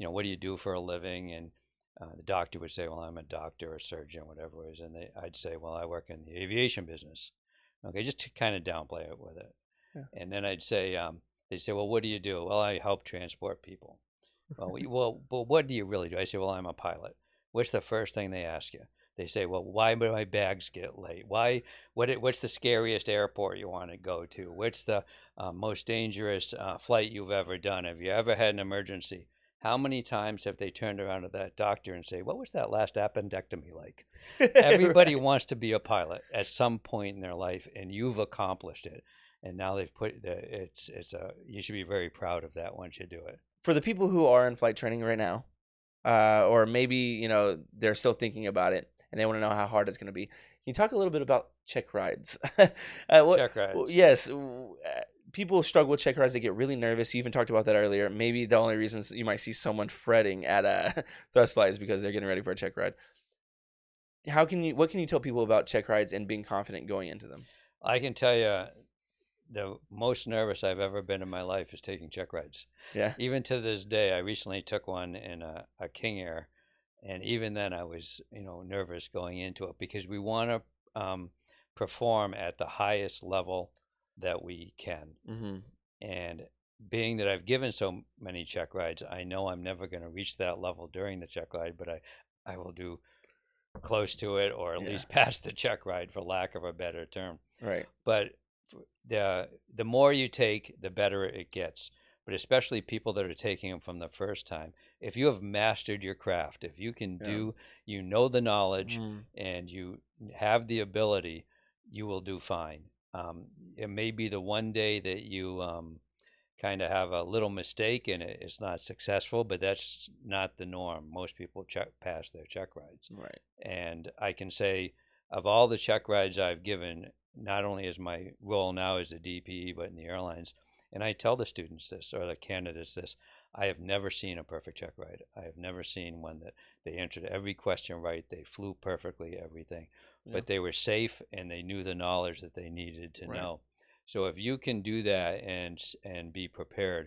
what do you do for a living? And the doctor would say, well, I'm a doctor or surgeon, whatever it is. And I'd say, well, I work in the aviation business. Okay, just to kind of downplay it with it. Yeah. And then I'd say, they'd say, well, what do you do? Well, I help transport people. Well, what do you really do? I say, well, I'm a pilot. What's the first thing they ask you? They say, well, why do my bags get late? What's the scariest airport you want to go to? What's the most dangerous flight you've ever done? Have you ever had an emergency? How many times have they turned around to that doctor and say, what was that last appendectomy like? Everybody Right. wants to be a pilot at some point in their life, and you've accomplished it. And now they've you should be very proud of that once you do it. For the people who are in flight training right now, or maybe they're still thinking about it and they want to know how hard it's going to be. Can you talk a little bit about check rides? Check rides. Yes, people struggle with check rides. They get really nervous. You even talked about that earlier. Maybe the only reasons you might see someone fretting at a thrust flight is because they're getting ready for a check ride. What can you tell people about check rides and being confident going into them? I can tell you the most nervous I've ever been in my life is taking check rides. Yeah. Even to this day, I recently took one in a King Air, and even then I was, nervous going into it because we want to perform at the highest level that we can. Mm-hmm. And being that I've given so many check rides, I know I'm never going to reach that level during the check ride, but I will do close to it, or at Yeah. least pass the check ride, for lack of a better term. Right. But the more you take, the better it gets. But especially people that are taking them from the first time, if you have mastered your craft, if you can Yeah. the knowledge, Mm. and you have the ability, you will do fine. It may be the one day that you kind of have a little mistake and it's not successful, but that's not the norm. Most people pass their check rides. Right. And I can say, of all the check rides I've given, not only is my role now as a DPE, but in the airlines, and I tell the students this, or the candidates this, I have never seen a perfect check ride. I have never seen one that they answered every question right, they flew perfectly, everything, Yeah. but they were safe and they knew the knowledge that they needed to Right. know. So if you can do that and be prepared,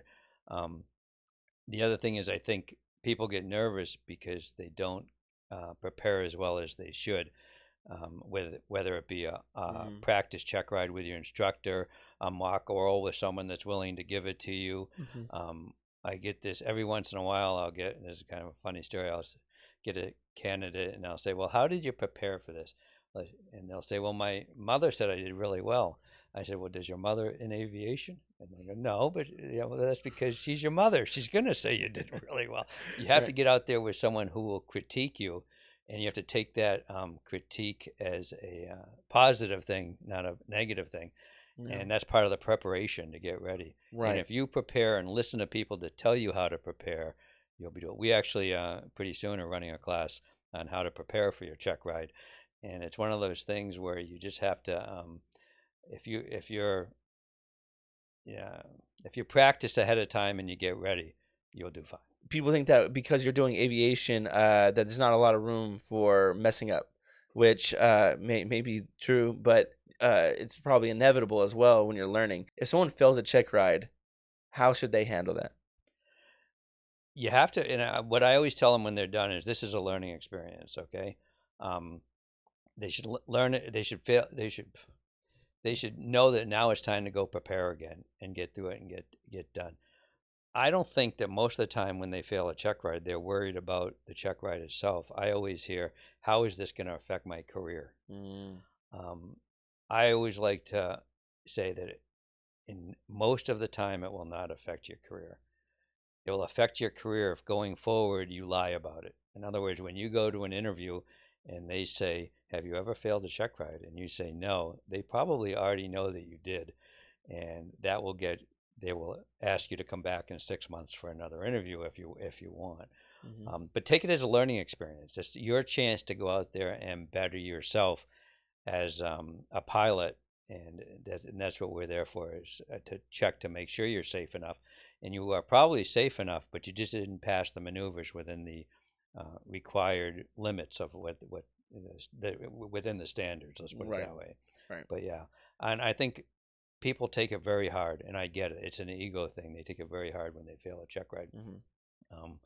the other thing is, I think people get nervous because they don't prepare as well as they should. Whether it be a Mm. practice check ride with your instructor, a mock oral with someone that's willing to give it to you. Mm-hmm. I get this every once in a while. This is kind of a funny story. Get a candidate and I'll say, well, how did you prepare for this? And they'll say, well, my mother said I did really well. I said, well, does your mother in aviation? And they go, no, but well, that's because she's your mother. She's going to say you did really well. You have to Right. get out there with someone who will critique you, and you have to take that critique as a positive thing, not a negative thing. Yeah. And that's part of the preparation to get ready. And Right. if you prepare and listen to people to tell you how to prepare, you'll be doing. We actually pretty soon are running a class on how to prepare for your check ride, and it's one of those things where you just have to, if you practice ahead of time and you get ready, you'll do fine. People think that because you're doing aviation, that there's not a lot of room for messing up, which may be true, but it's probably inevitable as well when you're learning. If someone fails a check ride, how should they handle that? You have to, and what I always tell them when they're done is, this is a learning experience. Okay, they should learn it. They should fail. They should know that now it's time to go prepare again and get through it and get done. I don't think that most of the time when they fail a check ride, they're worried about the check ride itself. I always hear, how is this going to affect my career? Mm. I always like to say that in most of the time, it will not affect your career. It will affect your career if going forward you lie about it. In other words, when you go to an interview and they say, have you ever failed a check ride? And you say no, they probably already know that you did. And they will ask you to come back in 6 months for another interview if you want. Mm-hmm. But take it as a learning experience. Just your chance to go out there and better yourself as a pilot, and that's what we're there for, is to check to make sure you're safe enough. And you are probably safe enough, but you just didn't pass the maneuvers within the required limits of what within the standards. Let's put it Right. that way. Right. But yeah, and I think people take it very hard, and I get it. It's an ego thing. They take it very hard when they fail a check ride. Mm-hmm.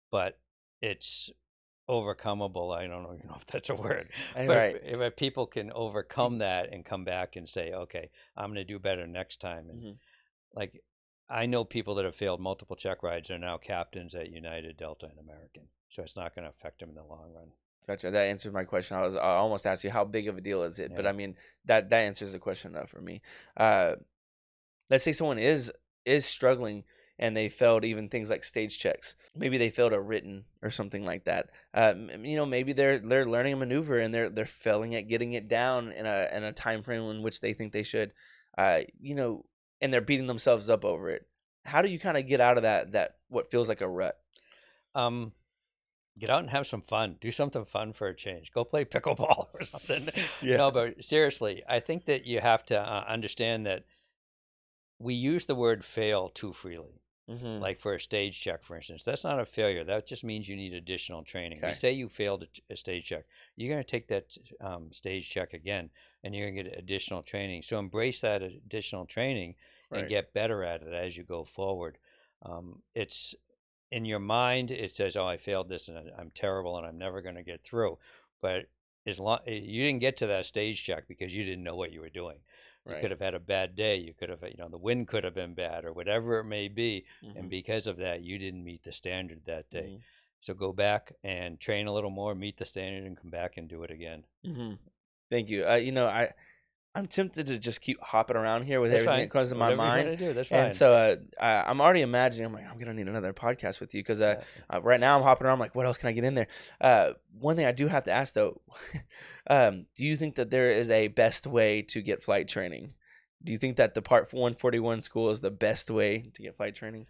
but it's overcomable. I don't know if that's a word, but Right. if people can overcome that and come back and say, okay, I'm going to do better next time. And Hmm. like, I know people that have failed multiple check rides are now captains at United, Delta, and American. So it's not going to affect them in the long run. Gotcha. That answers my question. I almost asked you how big of a deal is it, but Yeah. I mean that answers the question enough for me. Uh, let's say someone is struggling and they failed even things like stage checks. Maybe they failed a written or something like that. Maybe they're learning a maneuver and they're failing at getting it down in a time frame in which they think they should. Uh, you know, and they're beating themselves up over it. How do you kind of get out of that what feels like a rut? Um, get out and have some fun. Do something fun for a change. Go play pickleball or something. Yeah. No, but seriously, I think that you have to understand that we use the word fail too freely. Mm-hmm. Like for a stage check, for instance, that's not a failure. That just means you need additional training. We Okay. say you failed a stage check. You're going to take that stage check again, and you're going to get additional training. So embrace that additional training and Right. get better at it as you go forward. It's in your mind. It says, "Oh, I failed this, and I'm terrible, and I'm never going to get through." But as long you didn't get to that stage check because you didn't know what you were doing. You Right. could have had a bad day. You could have, the wind could have been bad or whatever it may be. And Mm-hmm. because of that, you didn't meet the standard that day. Mm-hmm. So go back and train a little more, meet the standard, and come back and do it again. Mm-hmm. Thank you. I'm tempted to just keep hopping around here with That's everything fine. that comes to my Whatever you want mind, to do, that's and fine. so I'm already imagining. I'm like, I'm gonna need another podcast with you because Uh, right now I'm hopping around. I'm like, what else can I get in there? One thing I do have to ask though, do you think that there is a best way to get flight training? Do you think that the Part 141 school is the best way to get flight training?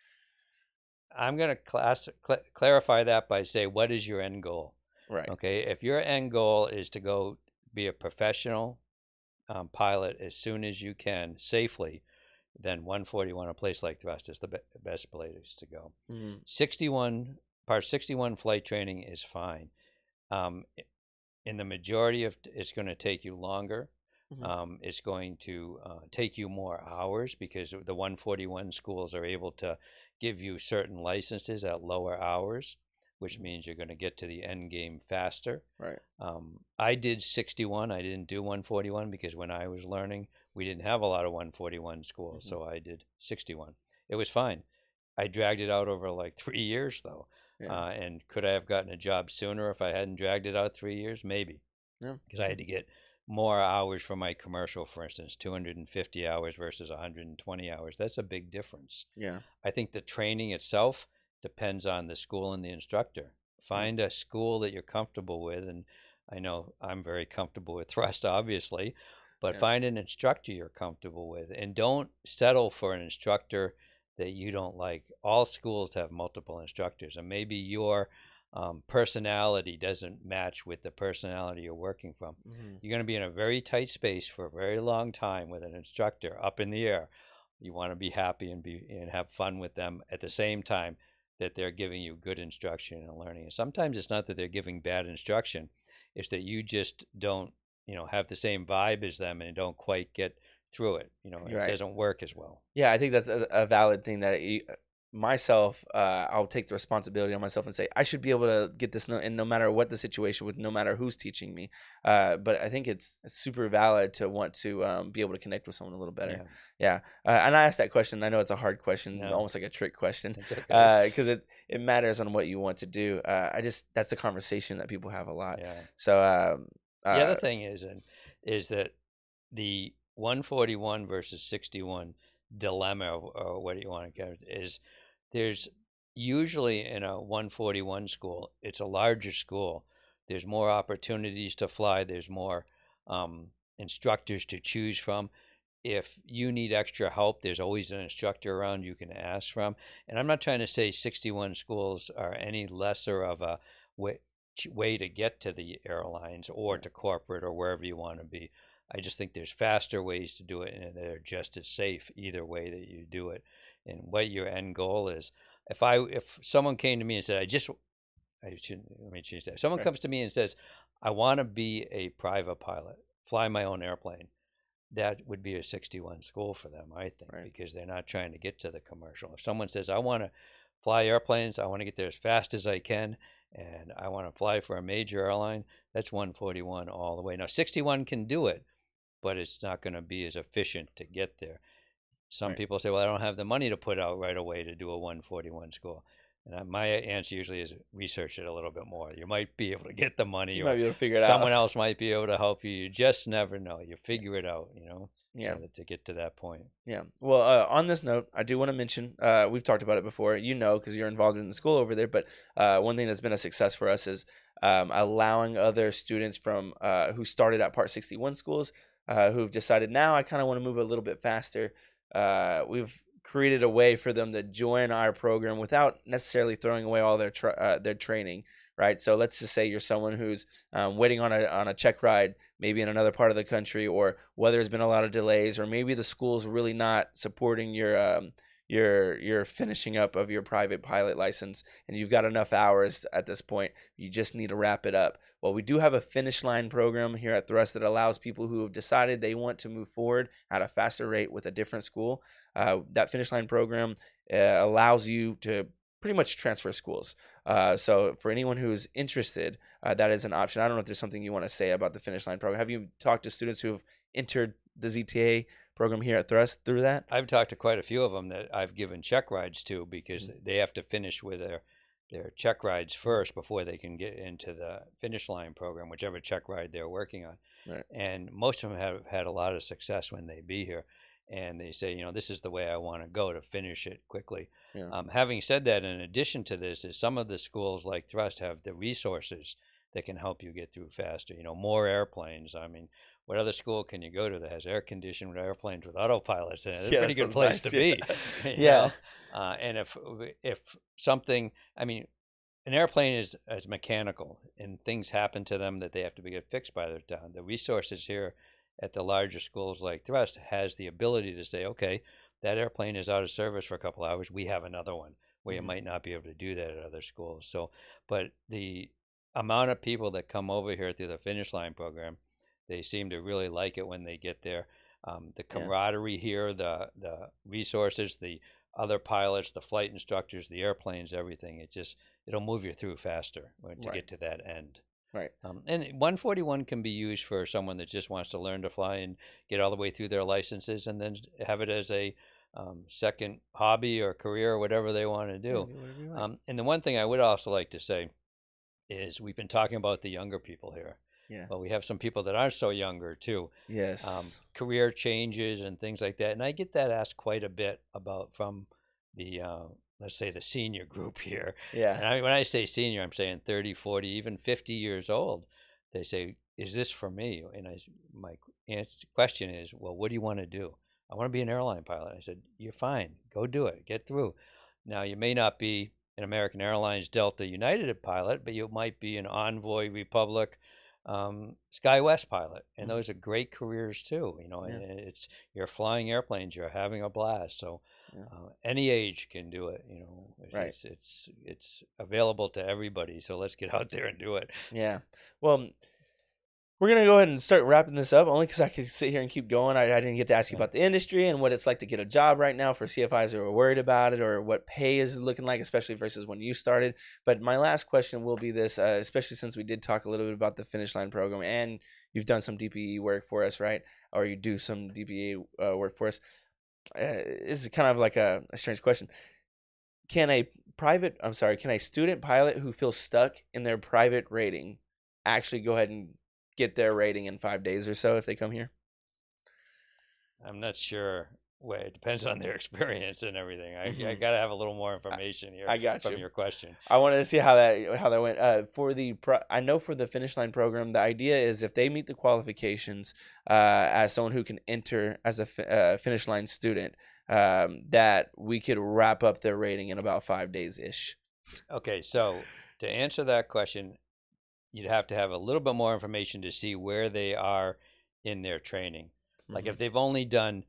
I'm going to clarify that by say, what is your end goal? Right. Okay, if your end goal is to go be a professional pilot as soon as you can safely, then 141, a place like Thrust, is the best place to go. Mm-hmm. 61 Part 61 flight training is fine. Um, in the majority of it's going to take you longer. Mm-hmm. It's going to take you more hours because the 141 schools are able to give you certain licenses at lower hours, which means you're going to get to the end game faster. Right. I did 61. I didn't do 141 because when I was learning, we didn't have a lot of 141 schools. Mm-hmm. So I did 61. It was fine. I dragged it out over like 3 years, though. Yeah. And could I have gotten a job sooner if I hadn't dragged it out 3 years? Maybe, Yeah. because I had to get more hours for my commercial, for instance, 250 hours versus 120 hours. That's a big difference. Yeah. I think the training itself depends on the school and the instructor. Yeah. Find a school that you're comfortable with. And I know I'm very comfortable with Thrust, obviously, but Yeah. find an instructor you're comfortable with. And don't settle for an instructor that you don't like. All schools have multiple instructors, and maybe your personality doesn't match with the personality you're working from. Mm-hmm. You're going to be in a very tight space for a very long time with an instructor up in the air. You want to be happy and have fun with them at the same time that they're giving you good instruction and learning. And sometimes it's not that they're giving bad instruction; it's that you just don't, have the same vibe as them and don't quite get through it. It Right. doesn't work as well. Yeah, I think that's a valid thing that myself, I'll take the responsibility on myself and say I should be able to get this, and no matter what the situation with, no matter who's teaching me. But I think it's super valid to want to be able to connect with someone a little better. Yeah. And I asked that question. I know it's a hard question, No. almost like a trick question, It's okay. because it matters on what you want to do. That's the conversation that people have a lot. Yeah. So The other thing is that the 141 versus 61 dilemma, or what do you want to call it, is there's usually in a 141 school, it's a larger school. There's more opportunities to fly. There's more instructors to choose from. If you need extra help, there's always an instructor around you can ask from. And I'm not trying to say 61 schools are any lesser of a way to get to the airlines or to corporate or wherever you want to be. I just think there's faster ways to do it, and they're just as safe either way that you do it. And what your end goal is. If someone came to me and said, I shouldn't, let me change that. If someone comes to me and says, I want to be a private pilot, fly my own airplane, that would be a 61 school for them, I think, because they're not trying to get to the commercial. If someone says, I want to fly airplanes. I want to get there as fast as I can, and I want to fly for a major airline. That's 141 all the way. Now, 61 can do it, but it's not going to be as efficient to get there. Some Right. people say, well, I don't have the money to put out right away to do a 141 school. And my answer usually is research it a little bit more. You might be able to get the money, You or might be able to figure it someone out. else might be able to help you. You just never know. You figure it out, Yeah. to get to that point. Yeah. Well, on this note, I do want to mention, we've talked about it before, because you're involved in the school over there. But one thing that's been a success for us is allowing other students from who started at Part 61 schools, who've decided now I kind of want to move a little bit faster. We've created a way for them to join our program without necessarily throwing away all their training. Right. So let's just say you're someone who's waiting on a check ride, maybe in another part of the country, or whether there's been a lot of delays, or maybe the school's really not supporting your finishing up of your private pilot license, and you've got enough hours at this point. You just need to wrap it up. Well, we do have a finish line program here at Thrust that allows people who have decided they want to move forward at a faster rate with a different school. That finish line program allows you to pretty much transfer schools. So for anyone who's interested, that is an option. I don't know if there's something you want to say about the finish line program. Have you talked to students who have entered the ZTA program here at Thrust through that? I've talked to quite a few of them that I've given check rides to, because Mm-hmm. they have to finish with their check rides first before they can get into the finish line program, whichever check ride they're working on. Right. And most of them have had a lot of success when they be here. And they say, this is the way I want to go to finish it quickly. Yeah. Having said that, in addition to this, is some of the schools like Thrust have the resources that can help you get through faster. More airplanes. I mean, what other school can you go to that has air-conditioned airplanes with autopilots in it? It's a pretty that good sounds place nice. to be. Yeah. you Yeah. know? And if something, I mean, an airplane is mechanical, and things happen to them that they have to get fixed by the time. The resources here at the larger schools like Thrust has the ability to say, okay, that airplane is out of service for a couple hours. We have another one, where you Mhm. might not be able to do that at other schools. So, but the amount of people that come over here through the finish line program, they seem to really like it when they get there. The Yeah. camaraderie here, the resources, the other pilots, the flight instructors, the airplanes, everything. It'll move you through faster to Right. get to that end. Right. And 141 can be used for someone that just wants to learn to fly and get all the way through their licenses, and then have it as a second hobby or career or whatever they want to Yeah, do. do whatever you like. And the one thing I would also like to say is, we've been talking about the younger people here, Yeah. but we have some people that aren't so younger too. Yes. Career changes and things like that, and I get that asked quite a bit about from the let's say the senior group here. Yeah. And when I say senior, I'm saying 30, 40, even 50 years old. They say, is this for me? And my question is, well, what do you want to do? I want to be an airline pilot. I said, you're fine. Go do it. Get through. Now, you may not be an American Airlines Delta United pilot, but you might be an Envoy, Republic, SkyWest pilot. And Mhm. those are great careers too. Yeah. And you're flying airplanes, you're having a blast. So Yeah. any age can do it. Right. It's available to everybody. So let's get out there and do it. Yeah. Well, we're going to go ahead and start wrapping this up, only because I could sit here and keep going. I didn't get to ask you Yeah. about the industry and what it's like to get a job right now for CFIs who are worried about it, or what pay is looking like, especially versus when you started. But my last question will be this, especially since we did talk a little bit about the finish line program, and you've done some DPE work for us, right? Or you do some DPE work for us. This is kind of like a strange question. Can a student pilot who feels stuck in their private rating actually go ahead and get their rating in 5 days or so if they come here? I'm not sure. Well, it depends on their experience and everything. I Mhm. got to have a little more information here I got from you. your question. I wanted to see how that went. I know for the finish line program, the idea is if they meet the qualifications as someone who can enter as a finish line student, that we could wrap up their rating in about 5 days ish. Okay, so to answer that question, you'd have to have a little bit more information to see where they are in their training. Like if they've only done,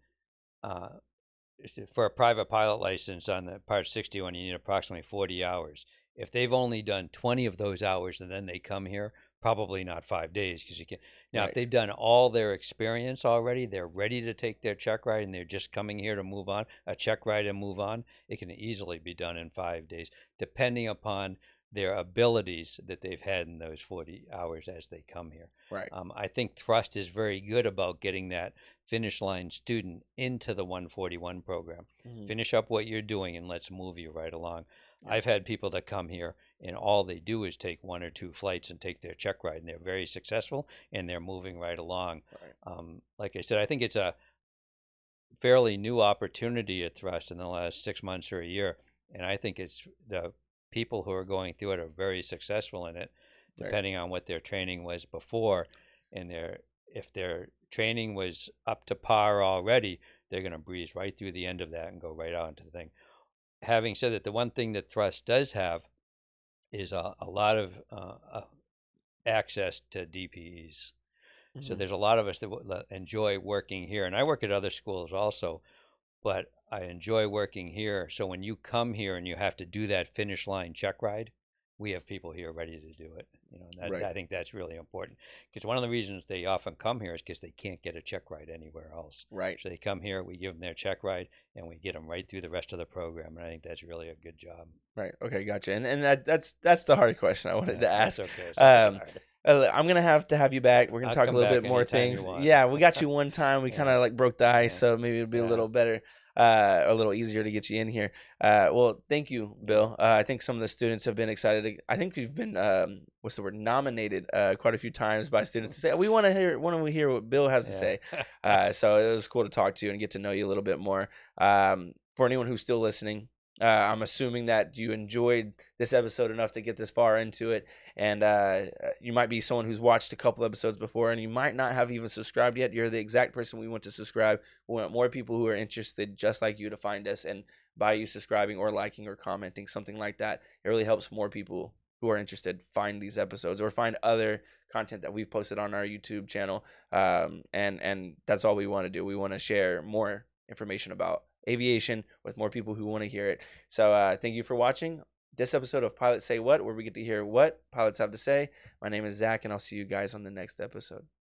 for a private pilot license on the Part 61, you need approximately 40 hours. If they've only done 20 of those hours and then they come here, Probably not 5 days because you can. Now, if Right. they've done all their experience already, they're ready to take their check ride, and they're just coming here to move on, a check ride and move on. It can easily be done in 5 days, depending upon their abilities that they've had in those 40 hours as they come here. Right. I think Thrust is very good about getting that finish line student into the 141 program. Mhm. Finish up what you're doing, and let's move you right along. Yeah. I've had people that come here and all they do is take 1 or 2 flights and take their check ride, and they're very successful and they're moving right along. Right. Like I said, I think it's a fairly new opportunity at Thrust in the last 6 months or a year, and I think it's the people who are going through it are very successful in it, Right. depending on what their training was before, and if their training was up to par already, they're going to breeze right through the end of that and go right on to the thing. Having said that, the one thing that Thrust does have is a lot of access to DPEs. So Mhm. there's a lot of us that enjoy working here, and I work at other schools also, but I enjoy working here. So when you come here and you have to do that finish line check ride, we have people here ready to do it. Right. I think that's really important because one of the reasons they often come here is because they can't get a check ride anywhere else. Right. So they come here, we give them their check ride, and we get them right through the rest of the program. And I think that's really a good job. Right. Okay. Gotcha. And that's the hard question I wanted to ask. That's okay. It's not that hard. I'm gonna have to have you back. We're gonna I'll talk a come little back bit more anytime you things. want. Yeah, we got you one time. We Yeah. kind of like broke the ice, Yeah. so maybe it'll be a Yeah. little better, a little easier to get you in here. Well, thank you, Bill. I think some of the students have been excited. I think we've been what's the word, nominated quite a few times by students to say we want to hear what Bill has to say. So it was cool to talk to you and get to know you a little bit more. For anyone who's still listening. I'm assuming that you enjoyed this episode enough to get this far into it, and you might be someone who's watched a couple episodes before, and you might not have even subscribed yet. You're the exact person we want to subscribe. We want more people who are interested, just like you, to find us, and by you subscribing or liking or commenting, something like that, it really helps more people who are interested find these episodes or find other content that we've posted on our YouTube channel. And that's all we want to do. We want to share more information about aviation with more people who want to hear it. So thank you for watching this episode of Pilots Say What, where we get to hear what pilots have to say. My name is Zach, and I'll see you guys on the next episode.